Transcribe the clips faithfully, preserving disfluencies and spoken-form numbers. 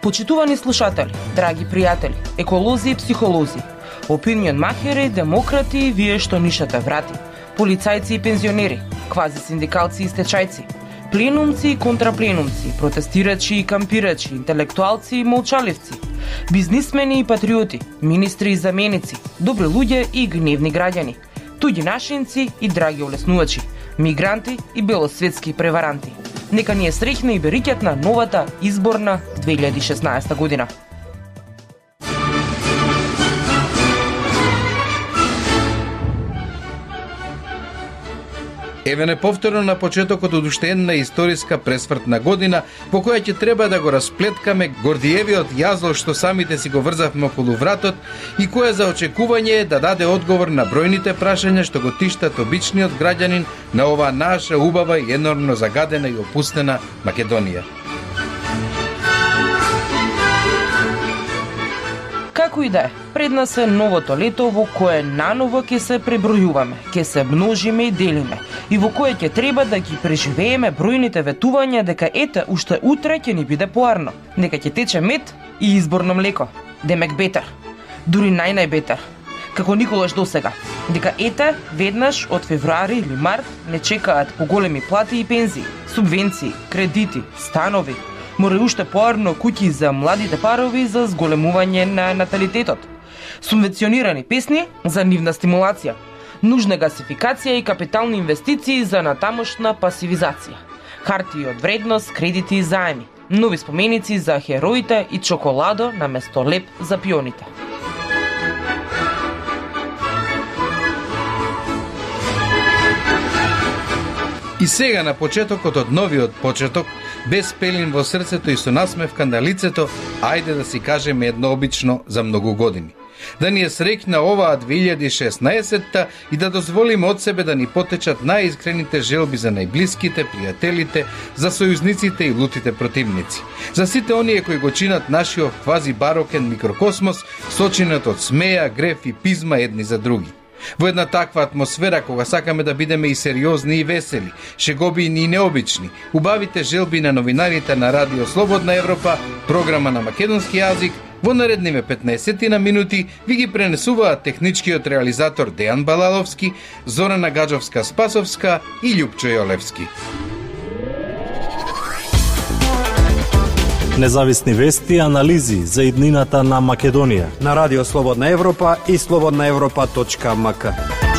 Почитувани слушатели, драги пријатели, еколози и психолози, опинион махери, демократи, вие што нишате врати, полицајци и пензионери, квази синдикалци и стечајци, пленумци и контрапленумци, протестирачи и кампирачи, интелектуалци и молчаливци, бизнисмени и патриоти, министри и заменици, добри луѓе и гневни граѓани, туѓи нашинци и драги олеснувачи, мигранти и белосветски преваранти. Нека ни е среќна и берикет на новата изборна две илјади и шеснаесета година. Еве не повторно на почетокот од уште една историска пресвртна година, по која ќе треба да го расплеткаме Гордиевиот јазол што самите си го врзавме околу вратот и која за очекување е да даде одговор на бројните прашања што го тиштат обичниот граѓанин на оваа наша убава и енормно загадена и опустена Македонија. Како и да е, пред нас е новото лето во кое наново ќе се пребројуваме, ќе се множиме и делиме, и во кое ќе треба да ги преживееме бројните ветувања дека ете, уште утре ќе ни биде поарно, дека ќе тече мед и изборно млеко, демек бетер, дури нај-најбетер, како никогаш досега, дека ете, веднаш од февруари или март не чекаат поголеми плати и пензии, субвенции, кредити, станови, мора уште поарно куќи за младите парови за зголемување на наталитетот, субвенционирани песни за нивна стимулација, нужна гасификација и капитални инвестиции за натамошна пасивизација, хартии од вредност, кредити и заеми, нови споменици за хероите и чоколадо на место леп за пионите. И сега на почетокот од новиот почеток, без пелин во срцето и со насмевка на лицето, ајде да си кажеме едно обично за многу години. Да ни е среќна оваа две илјади и шеснаесетта и да дозволиме од себе да ни потечат најискрените желби за најблиските, пријателите, за сојузниците и лутите противници. За сите оние кои го чинат нашиот квази барокен микрокосмос, сочинет од смеја, греф и пизма едни за други. Во една таква атмосфера, кога сакаме да бидеме и сериозни и весели, шеговини и необични, убавите желби на новинарите на Радио Слободна Европа, програма на македонски јазик, во наредниве петнаесет на минути ви ги пренесуваат техничкиот реализатор Дејан Балаловски, Зорана Гаджовска-Спасовска и Љупчо Јолевски. Независни вести и анализи за иднината на Македонија на Радио Слободна Европа и слободна европа точка ем ка.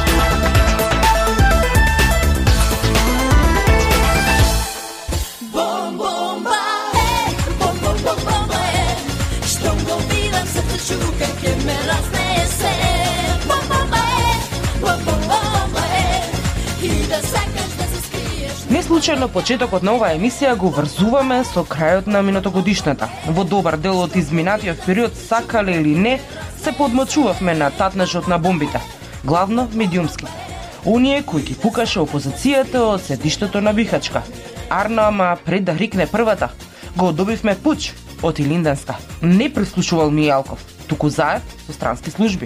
Неслучајно почетокот на оваа емисија го врзуваме со крајот на минатогодишната. Во добар дел од изминатиот период, сакале или не, се подмочувавме на татнежот на бомбите, главно медиумски. Оние кои ги пукаше опозицијата од седиштето на Бихачка. Арно, ама пред да рикне првата, го добивме пуч од Илинденска. Не прислушувал Мијалков, туку заед со странски служби.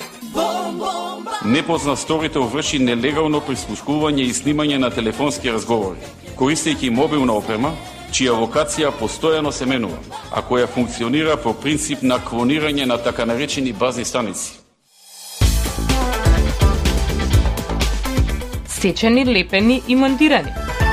Непознат сторител врши нелегално прислушкување и снимање на телефонски разговори, користејќи мобилна опрема, чија локација постојано се менува, а која функционира по принцип на клонирање на така наречени базни станици. Сечени, лепени и монтирани.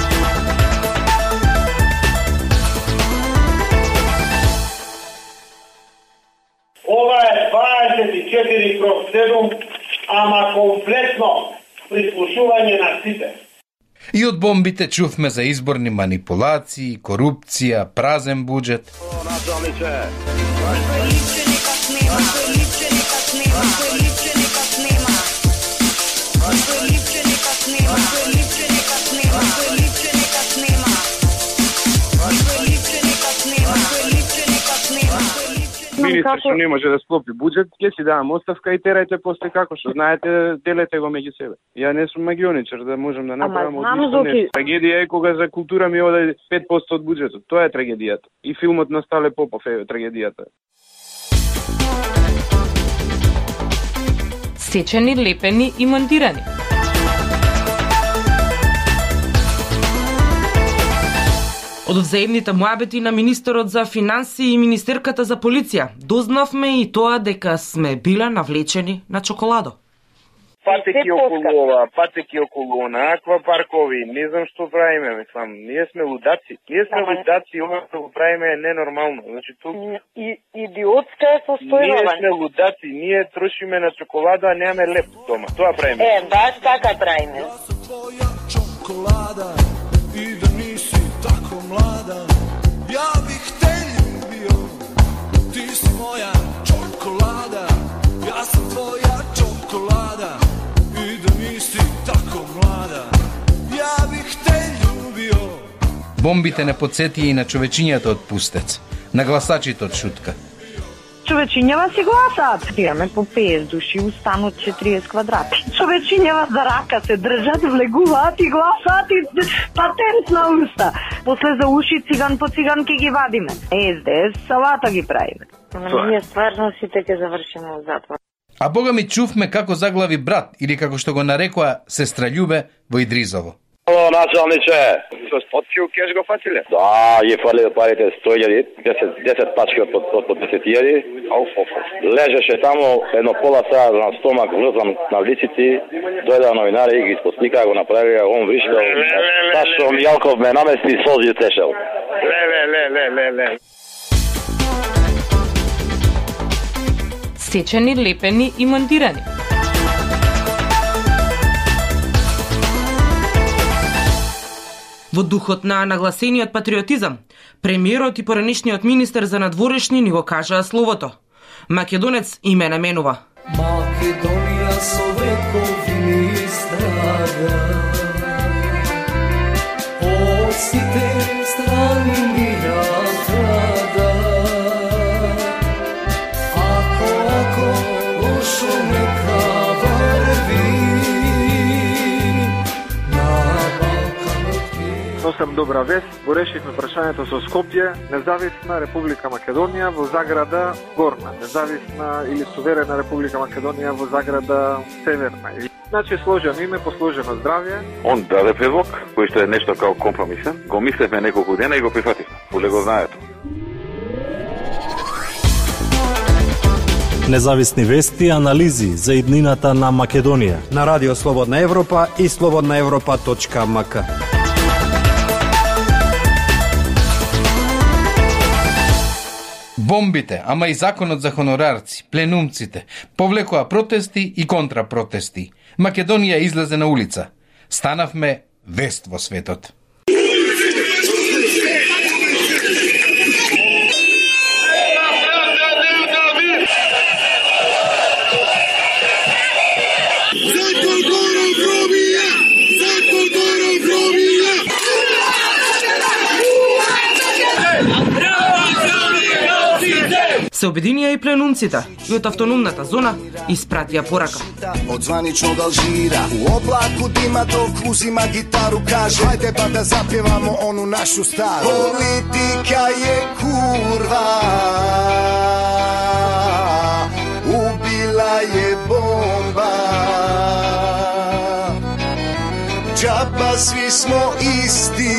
Ова е дваесет и четири кроз седум, ама комплетно прислушување на сите. И од бомбите чувме за изборни манипулации, корупција, празен буџет. Министр што не може да склопи буџет, ќе си давам оставка и терајте после како што знаете, делете го меѓу себе. Ја не сум магионичар да можам да направам од ништо нешто. Трагедија е кога за култура ми оде пет проценти од буџетот. Тоа е трагедијата. И филмот на Стале Попов е трагедијата. Сечени, лепени и монтирани. Од взаимните муабети на министерот за финансии и министерката за полиција дознавме и тоа дека сме биле навлечени на чоколадо. Патеки околу ова, патеки околу она, аквапаркови, не знам што правиме, мислам, ние сме лудаци. Ние сме Ама... лудаци, ова што го правиме е ненормално. Значи тук и идиотска е состојба. Ние сме лудаци, ние трошиме на чоколада, а немаме леп дома. Тоа правиме. Е, баш така правиме. Твоја чоколада и да ниси тако млада. Ја бих те љубио. Ти си моја чоколада. Ја сам твоја čokolada i da nisi tako mlada, ja bih te ljubio. Бомбите не подсетија и на човечињата од Пустец, на гласачите од Шутка. Човечињава си гласаат. Имаме по петдесет души, устанот четириесет квадрати. Човечињава за рака се држат, влегуваат и гласаат и патент на уста. После за уши циган по циган ке ги вадиме. Ес Де Ес салата ги правиме. Но ние стварно сите ќе завршиме во затвор. А бога ми чувме како заглави брат, или како што го нарекоа сестра Љубе во Идризово. Ало, началниче, од кју кеш го фатиле? Да, ја фали парите сто илјади, десет пачки од по десет илјади. Лежеше таму едно пола саат на стомак, влезам на лицици, дојдеа новинари и ги спосликаа, го направија, он вришкал. Ташо Мијалков ме намести и солзи тешел. Ле, ле, ле, ле, ле, ле. Сечени, лепени и монтирани. Во духот на нагласениот патриотизам, премиерот и поранешниот министер за надворешни ни го кажаа словото. Македонец име наменува. Македонија со векови страда, од сите страни ни натрада. Ако, ако, лошо нека врви, Носам добра вест, го решивме прашањето со Скопје, независна Република Македонија во заграда Горна, независна или суверена Република Македонија во заграда Северна. Значи сложено име, посложено здравје. Он даде предлог, кој што е нешто као компромисен, го мислевме неколку дена и го прифативме. Поле го знаете. Независни вести и анализи за иднината на Македонија на Радио Слободна Европа и слободна европа точка ем ка. Бомбите, ама и законот за хонорарци, пленумците, повлекоа протести и контрапротести. Македонија излезе на улица. Станавме вест во светот. Се обединија и пленумците и од автономната зона испратија порака. Од званично да Алжира, у облаку дима док узима гитару каже, хајде па да запевамо ону нашу стару. Политика е курва, убила е бомба, џаба сви смо исти,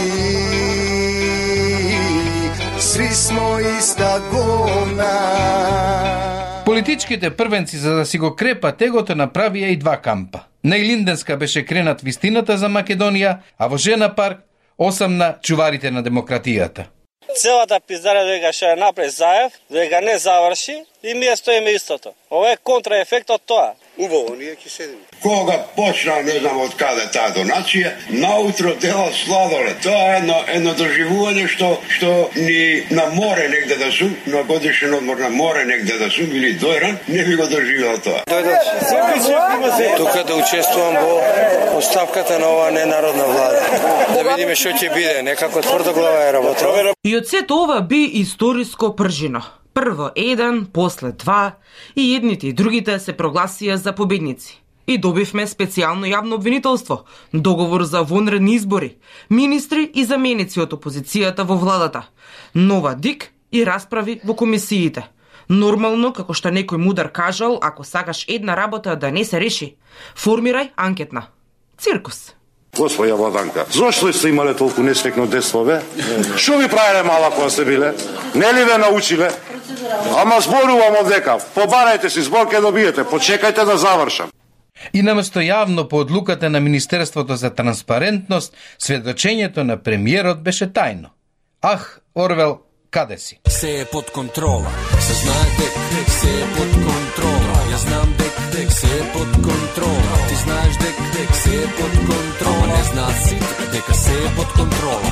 сви смо иста гона. Политичките првенци за да си го крепат егото направија и два кампа. На Илинденска беше кренат вистината за Македонија, а во Жена парк осамна чуварите на демократијата. Целата пиздарја дека ќе ја направи Заев, дека не заврши и ние стоиме истото. Ова е контраефектот тоа. Убаво, ние ќе седиме. Кога почна, не знам од каде таа донација, наутро дела сладолед. Тоа е едно, едно доживување што, што ни на море негде да сум, на годишен одмор на море негде да сум или дојран, не би го доживел тоа. Тука да учествувам во оставката на оваа ненародна влада. Да видиме што ќе биде, некако тврдоглава е работа. И од сето ова би историско пржино. Прво еден, после два, и едните и другите се прогласија за победници. И добивме специјално јавно обвинителство, договор за вонредни избори, министри и заменици од опозицијата во владата, нова ДИК и расправи во комисиите. Нормално, како што некој мудар кажал, ако сакаш една работа да не се реши, формирај анкетна. Циркус. Господја Владанка, зошто сте имале толку несвекно детство, бе? Што ви правеле мала кога сте биле? Нели ве научиле? Ама зборувам одека. Побарајте си збор ке добиете. Почекајте да завршам. И наместо јавно по одлуката на Министерството за транспарентност, сведочењето на премиерот беше тајно. Ах, Орвел, каде си? Се е под контрола. Се знае дека се е под контрола. Ја знам дека се е под контрола. Ти знаеш дека се е под контрола. Не знаат сите дека се е под контрола.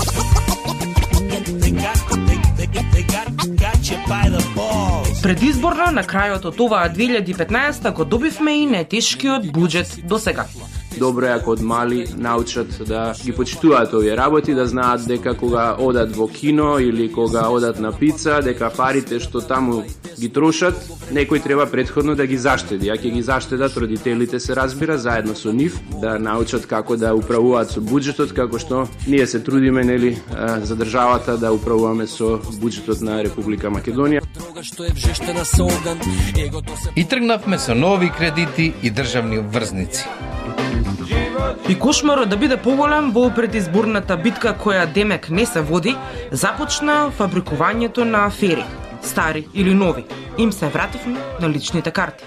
Предизборно на крајот од оваа две илјади и петнаесета го добивме и најтешкиот буџет до сега. Добро е ако од мали научат да ги почитуваат овие работи, да знаат дека кога одат во кино или кога одат на пица, дека парите што таму ги трошат, некој треба претходно да ги заштеди. А ќе ги заштедат родителите, се разбира, заедно со нив, да научат како да управуваат со буџетот, како што ние се трудиме, нели, за државата да управуваме со буџетот на Република Македонија. И тргнавме со нови кредити и државни обврзници. И кошмарот да биде поголем во предизборната битка која демек не се води, започна фабрикувањето на афери, стари или нови. Им се вративме на личните карти.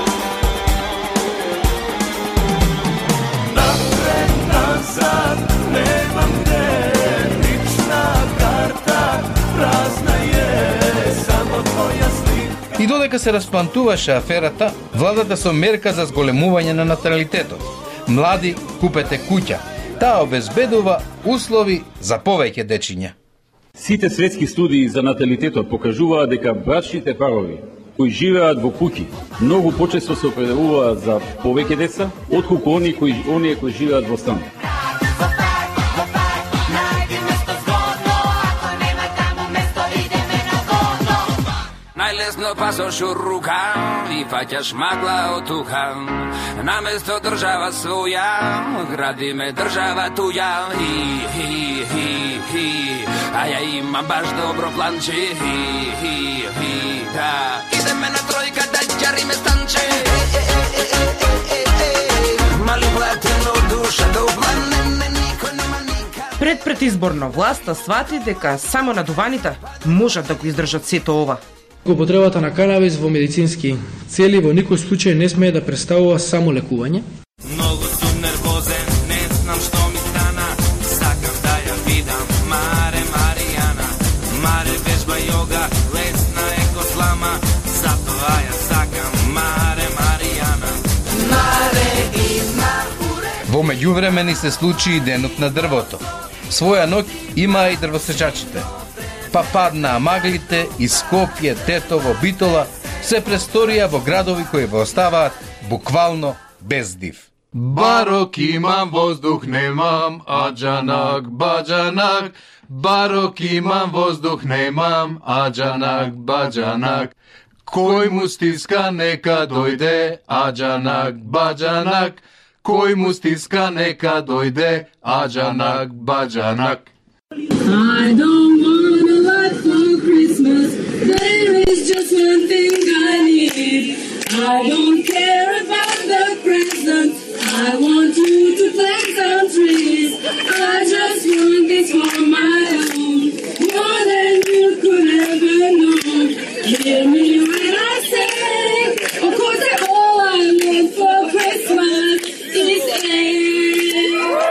Напред, назад, немам где, лична карта, празна е, само твоја слика. И додека се расплантуваше аферата, владата со мерка за зголемување на наталитетот. Млади, купете куќа. Таа обезбедува услови за повеќе дечиња. Сите светски студии за наталитетот покажуваат дека брачните парови кои живеат во куќи многу почесто се определуваат за повеќе деца отколку оние кои оние кои живеат во стан. Најлесно пасош у рука и фаќаш магла од тука. Наместо држава своја, градиме држава туја. Хи, хи, хи, хи, а ја имам баш добро планче. Хи, хи, хи, да. Идеме на тројка да џариме станче. Мали платено душа до плане, никој нема никаде. Пред предизборно власта свати дека само надуваните можат да го издржат сето ова. Употребата на канабис во медицински цели во никој случај не смее да представува само лекување. Многу сум нервозен, не знам што ми стана. Сакам да ја видам, Маре Маријана. Маре вежба јога, лесна е ко слама. Затоа ја сакам, Маре Маријана. Маре има уре. Во меѓувреме ни се случи и денот на дрвото. Своја ноќ има и дрвосечачите. Па паднаа маглите и Скопје, Тетово, Битола, се престорија во градови кои во оставаат буквално без див. Барок имам, воздух немам, аџанак, баџанак. Барок имам, воздух немам, аџанак, баџанак. Кој му стиска, нека дојде, аџанак, баџанак. Кој му стиска, нека дојде, аџанак, баџанак. I don't want a lot for Christmas. There is just one thing I need. I don't care about the presents. I want you to plant some trees. I just want this for my own, more than you could ever know. Hear me when I say, of course, all I want for Christmas is air.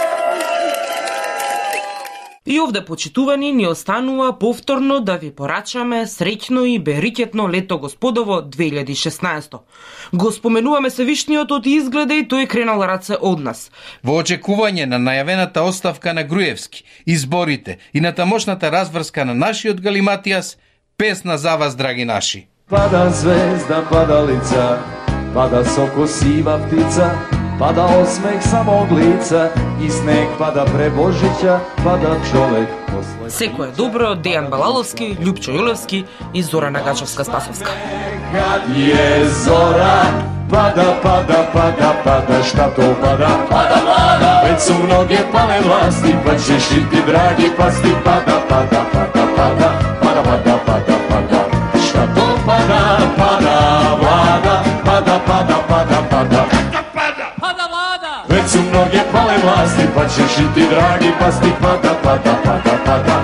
И овде, почитувани, ни останува повторно да ви порачаме среќно и берикетно лето господово две илјади и шеснаесета. Го споменуваме Севишниот од изгледа и тој кренал раце од нас. Во очекување на најавената оставка на Груевски, изборите и на тамошната разврска на нашиот Галиматијас, песна за вас, драги наши. Пада звезда, падалица, пада соко сива птица, пада осмех самог лица и снег пада пре Божиќа, пада човек после... Секој е добро, Дејан Балаловски, Љупчо Јулевски и Зорана Гачевска-Спасовска. Кад е зора, пада, пада, пада, пада, шта то пада, пада, пада, веќе су многе пале власти, па ќе шипи, драги пасти, пада, пада, пада, пада, пада, пада, пада, пада, шта то пада, пада, влада, пада, пада, пада, пада, веќе су многе пале vlasti, pa ćeš i ti dragi pasti, pada, pada, pada, pada.